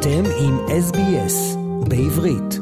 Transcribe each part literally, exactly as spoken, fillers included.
אתם עם S B S בעברית.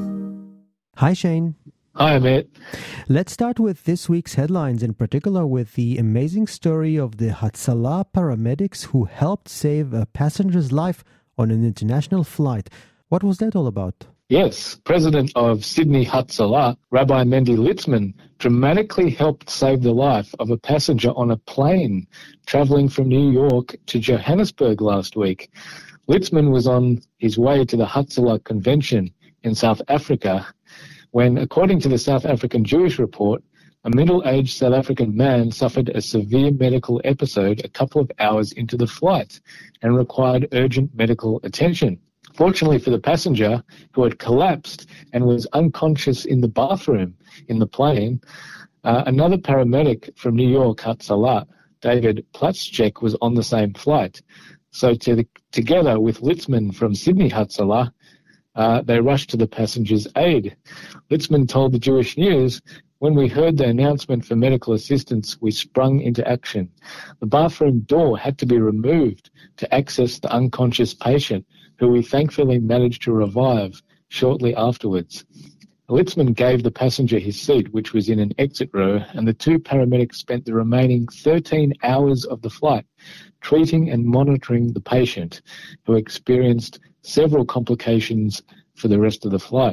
Hi Shane. Hi Amit. Let's start with this week's headlines, in particular with the amazing story of the Hatzalah paramedics who helped save a passenger's life on an international flight. What was that all about? Yes, President of Sydney Hatzalah, Rabbi Mendy Litzman, dramatically helped save the life of a passenger on a plane travelling from New York to Johannesburg last week. Litzman was on his way to the Hatzalah Convention in South Africa when, according to the South African Jewish Report, a middle-aged South African man suffered a severe medical episode a couple of hours into the flight and required urgent medical attention. Fortunately for the passenger, who had collapsed and was unconscious in the bathroom in the plane, uh, another paramedic from New York, Hatzalah, David Platzchek, was on the same flight. So to the, together with Litzman from Sydney Hatzalah, uh, they rushed to the passenger's aid. Litzman told the Jewish News, "When we heard the announcement for medical assistance, we sprung into action. The bathroom door had to be removed to access the unconscious patient, who we thankfully managed to revive shortly afterwards." Litzman gave the passenger his seat, which was in an exit row, and the two paramedics spent the remaining thirteen hours of the flight treating and monitoring the patient, who experienced several complications for the rest of the flight.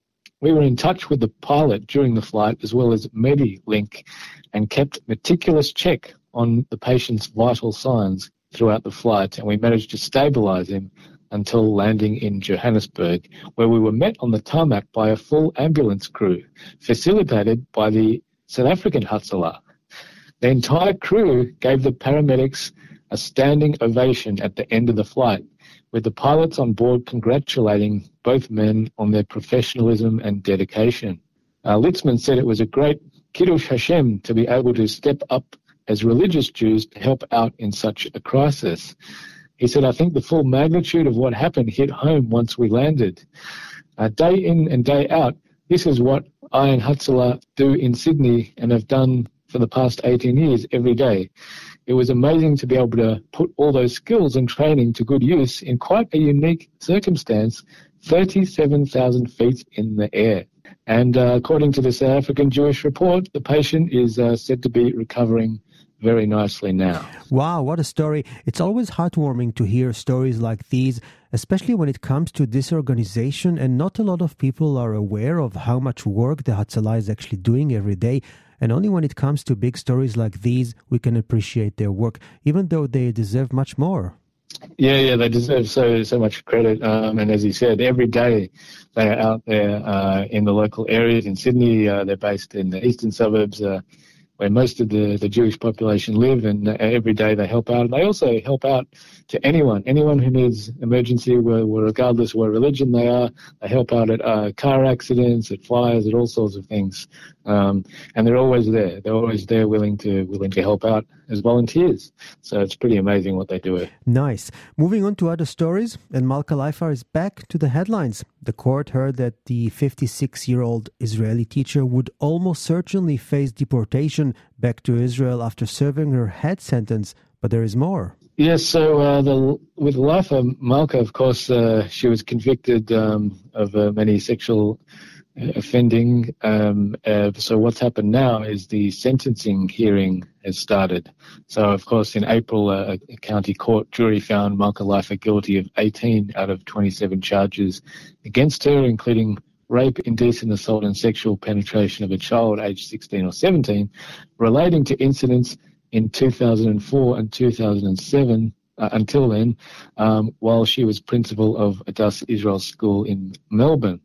We were in touch with the pilot during the flight, as well as MediLink, and kept meticulous check on the patient's vital signs throughout the flight, and we managed to stabilize him until landing in Johannesburg, where we were met on the tarmac by a full ambulance crew, facilitated by the South African Hatzalah. The entire crew gave the paramedics a standing ovation at the end of the flight, with the pilots on board congratulating both men on their professionalism and dedication. Uh, Litzman said it was a great Kiddush Hashem to be able to step up as religious Jews to help out in such a crisis. He said, "I think the full magnitude of what happened hit home once we landed. Uh, day in and day out, this is what I and Hatzalah do in Sydney and have done for the past eighteen years every day. It was amazing to be able to put all those skills and training to good use in quite a unique circumstance, thirty-seven thousand feet in the air." And uh, according to the South African Jewish Report, the patient is uh, said to be recovering very nicely now. Wow, what a story. It's always heartwarming to hear stories like these, especially when it comes to this organization, and not a lot of people are aware of how much work the Hatzalah is actually doing every day. And only when it comes to big stories like these, we can appreciate their work, even though they deserve much more. Yeah, yeah, they deserve so so much credit. Um, and as he said, every day they are out there uh, in the local areas. In Sydney, uh, they're based in the eastern suburbs, uh, where most of the, the Jewish population live, and uh, every day they help out. And they also help out to anyone, anyone who needs emergency, where, where regardless what religion they are. They help out at uh, car accidents, at fires, at all sorts of things. Um, and they're always there. They're always there willing to willing to help out as volunteers. So it's pretty amazing what they do. Nice. Moving on to other stories, and Malka Leifer is back to the headlines. The court heard that the fifty-six-year-old Israeli teacher would almost certainly face deportation back to Israel after serving her head sentence, but there is more. Yes, so uh, the, with Leifer, Malka, of course, uh, she was convicted um, of uh, many sexual offending. Um, uh, so what's happened now is the sentencing hearing has started. So, of course, in April, uh, a county court jury found Malka Leifer guilty of eighteen out of twenty-seven charges against her, including rape, indecent assault and sexual penetration of a child aged sixteen or seventeen, relating to incidents in two thousand four and two thousand seven, uh, until then, um, while she was principal of Adass Israel School in Melbourne.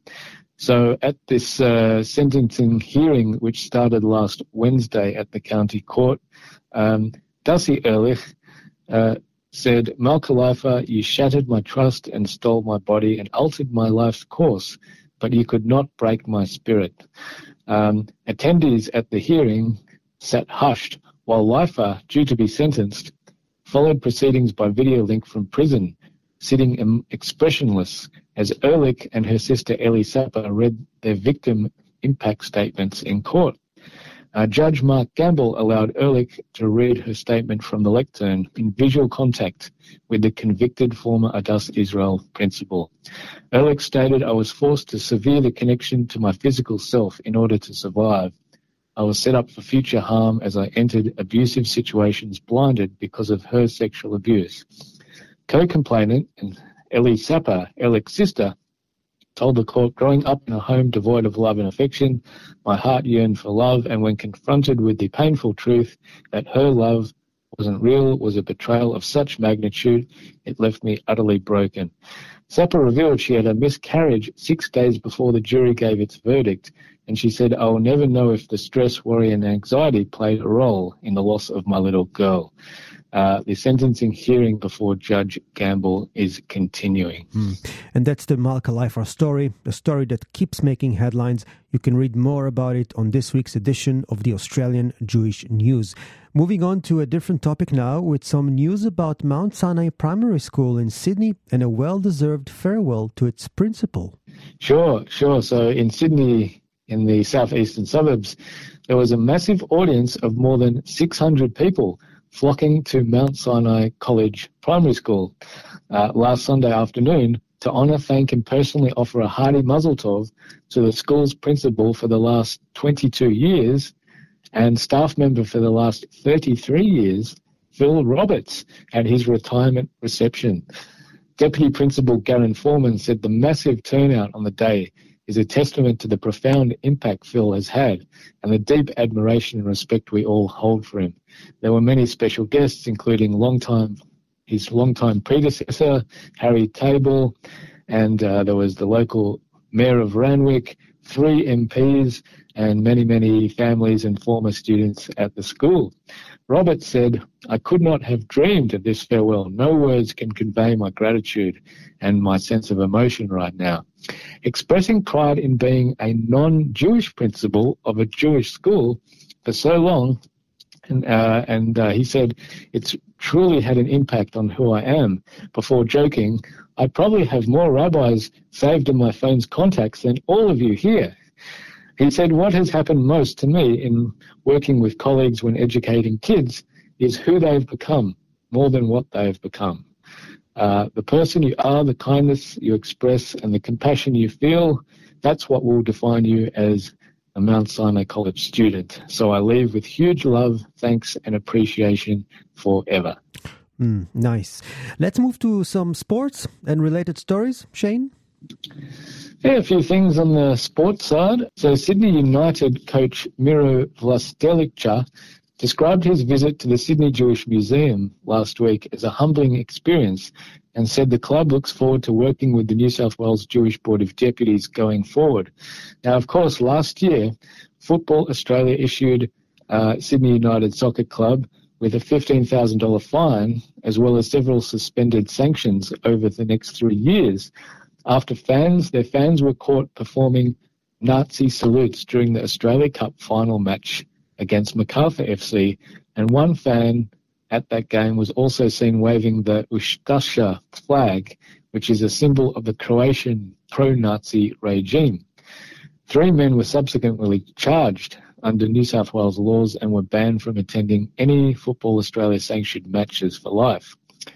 So at this uh, sentencing hearing, which started last Wednesday at the county court, um, Dussie Ehrlich uh, said, "Malka Leifer, you shattered my trust and stole my body and altered my life's course, but you could not break my spirit." Um, attendees at the hearing sat hushed while Leifer, due to be sentenced, followed proceedings by video link from prison, sitting expressionless as Ehrlich and her sister Ellie Sapper read their victim impact statements in court. Uh, Judge Mark Gamble allowed Ehrlich to read her statement from the lectern in visual contact with the convicted former Adass Israel principal. Ehrlich stated, "I was forced to sever the connection to my physical self in order to survive. I was set up for future harm as I entered abusive situations blinded because of her sexual abuse." Co-complainant and Ellie Sapper, Ehrlich's sister, told the court, "Growing up in a home devoid of love and affection, my heart yearned for love, and when confronted with the painful truth that her love wasn't real, was a betrayal of such magnitude, it left me utterly broken." Sapper revealed she had a miscarriage six days before the jury gave its verdict, and she said, "I will never know if the stress, worry, and anxiety played a role in the loss of my little girl." Uh, the sentencing hearing before Judge Gamble is continuing. Mm. And that's the Malka Leifer story, a story that keeps making headlines. You can read more about it on this week's edition of the Australian Jewish News. Moving on to a different topic now, with some news about Mount Sinai Primary School in Sydney and a well-deserved farewell to its principal. Sure, sure. So in Sydney, in the southeastern suburbs, there was a massive audience of more than six hundred people flocking to Mount Sinai College Primary School uh, last Sunday afternoon to honour, thank and personally offer a hearty mazel tov to the school's principal for the last twenty-two years and staff member for the last thirty-three years, Phil Roberts, at his retirement reception. Deputy Principal Garen Foreman said the massive turnout on the day is a testament to the profound impact Phil has had and the deep admiration and respect we all hold for him. There were many special guests, including longtime, his longtime predecessor, Harry Table, and uh, there was the local mayor of Randwick, three M Ps, and many, many families and former students at the school. Roberts said, "I could not have dreamed of this farewell. No words can convey my gratitude and my sense of emotion right now." Expressing pride in being a non-Jewish principal of a Jewish school for so long, and, uh, and uh, he said, "It's truly had an impact on who I am," before joking, "I probably have more rabbis saved in my phone's contacts than all of you here." He said, "What has happened most to me in working with colleagues when educating kids is who they've become more than what they've become. Uh, the person you are, the kindness you express, and the compassion you feel, that's what will define you as a Mount Sinai College student. So I leave with huge love, thanks, and appreciation forever." Mm, nice. Let's move to some sports and related stories. Shane? Yeah, a few things on the sports side. So Sydney United coach Miro Vlastelica described his visit to the Sydney Jewish Museum last week as a humbling experience and said the club looks forward to working with the New South Wales Jewish Board of Deputies going forward. Now, of course, last year, Football Australia issued uh, Sydney United Soccer Club with a fifteen thousand dollars fine, as well as several suspended sanctions over the next three years, after fans, their fans were caught performing Nazi salutes during the Australia Cup final match against Macarthur F C, and one fan at that game was also seen waving the Ustasha flag, which is a symbol of the Croatian pro-Nazi regime. Three men were subsequently charged under New South Wales laws and were banned from attending any Football Australia sanctioned matches for life.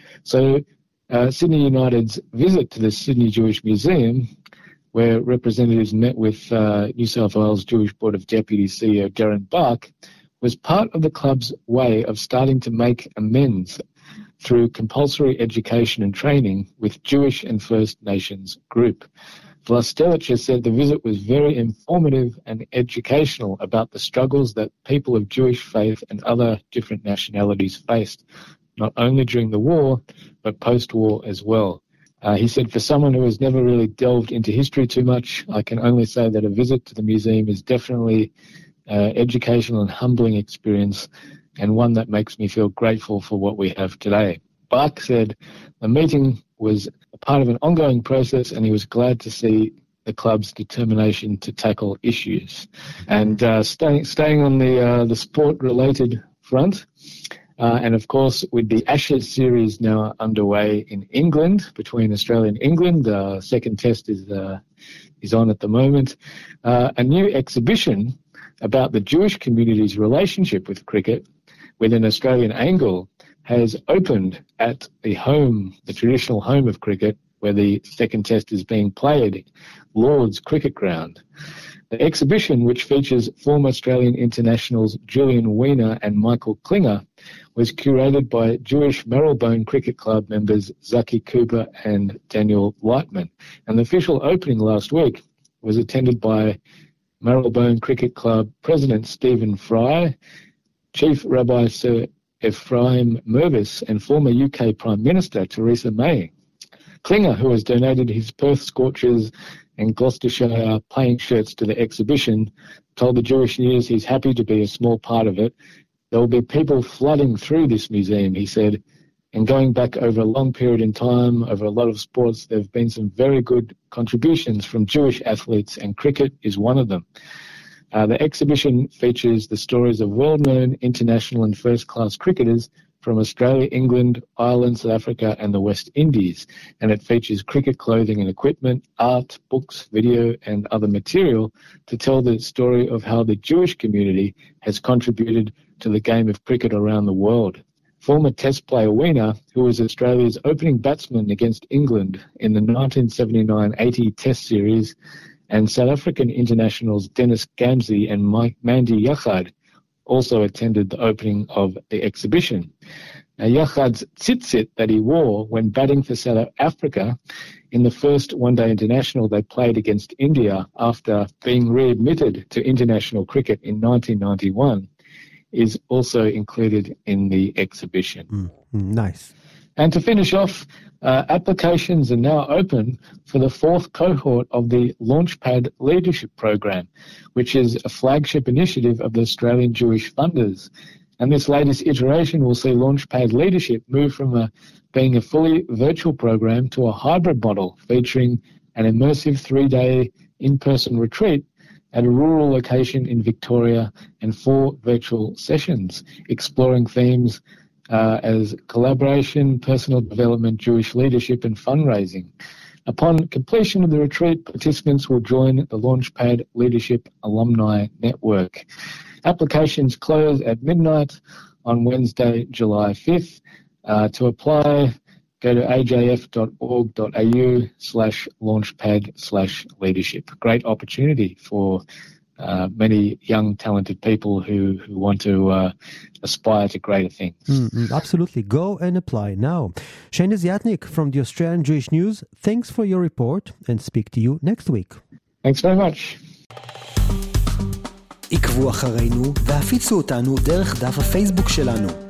So uh, Sydney United's visit to the Sydney Jewish Museum, where representatives met with uh, New South Wales Jewish Board of Deputies C E O Darren Buck, was part of the club's way of starting to make amends through compulsory education and training with Jewish and First Nations group. Vlastelica said the visit was very informative and educational about the struggles that people of Jewish faith and other different nationalities faced, not only during the war, but post-war as well. Uh, he said, "For someone who has never really delved into history too much, I can only say that a visit to the museum is definitely uh, educational and humbling experience, and one that makes me feel grateful for what we have today." Buck said the meeting was a part of an ongoing process, and he was glad to see the club's determination to tackle issues. And uh, staying, staying on the uh, the sport-related front, Uh, and of course, with the Ashes series now underway in England, between Australia and England, the uh, second test is uh, is on at the moment. Uh, a new exhibition about the Jewish community's relationship with cricket with an Australian angle has opened at the home, the traditional home of cricket, where the second test is being played, Lord's Cricket Ground. The exhibition, which features former Australian internationals Julian Weiner and Michael Klinger, was curated by Jewish Marylebone Cricket Club members Zaki Cooper and Daniel Lightman. And the official opening last week was attended by Marylebone Cricket Club President Stephen Fry, Chief Rabbi Sir Ephraim Mervis, and former U K Prime Minister Theresa May. Klinger, who has donated his Perth Scorchers and Gloucestershire playing shirts to the exhibition, told the Jewish News he's happy to be a small part of it. There will be people flooding through this museum, he said, and going back over a long period in time, over a lot of sports, there have been some very good contributions from Jewish athletes, and cricket is one of them. Uh, the exhibition features the stories of well-known international and first-class cricketers from Australia, England, Ireland, South Africa, and the West Indies. And it features cricket clothing and equipment, art, books, video, and other material to tell the story of how the Jewish community has contributed to the game of cricket around the world. Former Test player Weiner, who was Australia's opening batsman against England in the nineteen seventy-nine eighty Test series, and South African internationals Dennis Gamsey and Mike Mandy Yachad also attended the opening of the exhibition. Now, Yachad's tzitzit that he wore when batting for South Africa in the first one-day international they played against India after being readmitted to international cricket in nineteen ninety-one is also included in the exhibition. Mm, nice. And to finish off, uh, applications are now open for the fourth cohort of the Launchpad Leadership Program, which is a flagship initiative of the Australian Jewish Funders. And this latest iteration will see Launchpad Leadership move from a, being a fully virtual program to a hybrid model featuring an immersive three-day in-person retreat at a rural location in Victoria and four virtual sessions exploring themes uh, as collaboration, personal development, Jewish leadership and fundraising. Upon completion of the retreat, participants will join the Launchpad Leadership Alumni Network. Applications close at midnight on Wednesday, July fifth. Uh, to apply, go to ajf.org.au slash launchpad slash leadership. Great opportunity for uh, many young, talented people who, who want to uh, aspire to greater things. Mm, absolutely. Go and apply now. Shane Desiatnik from the Australian Jewish News, thanks for your report and speak to you next week. Thanks very much. עקבו אחרינו והפיצו אותנו דרך דף הפייסבוק שלנו.